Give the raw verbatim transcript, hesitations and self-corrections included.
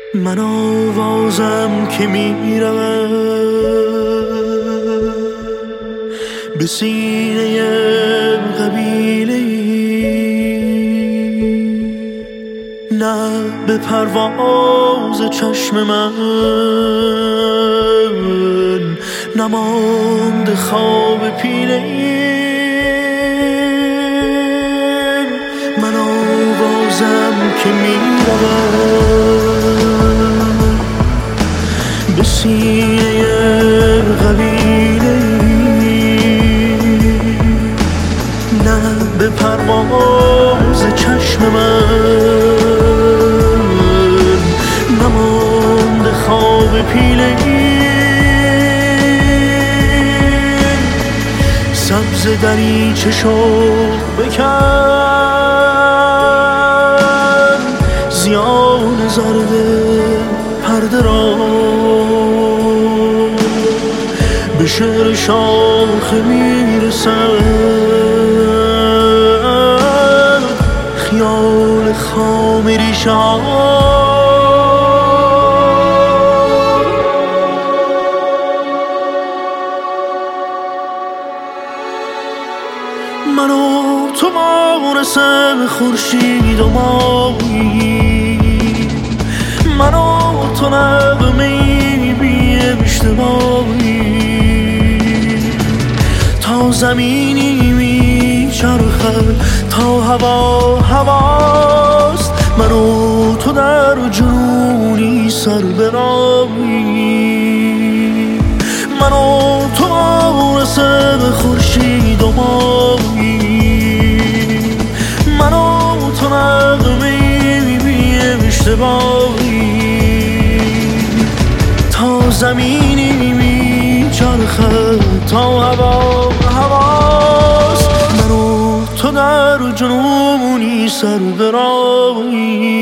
من آوازم که میرم به سینه قبیله، نه به پرواز چشم من نماند خواب پیله. من آوازم که میرم به سینه قبیله، نه به پرواز چشم من نماند خواب پیله. سبز دریچه شو بکن، زیان زرد پرده را به شعر شاخه میرسد خیال خام ریشان. من و تو مانسم خورشید و مایی، من و تو نغمه‌ای بی اشتباهی، تا زمینی میچرخد تا هوا هواست. من و تو در جنونی سر برایی، من و تو مانسم خورشید و مایی، من و تو نغمه‌ای بی اشتباهی، تا زمینی میچرخد تا هوا هواست. من و تو در جنونی سر برایی.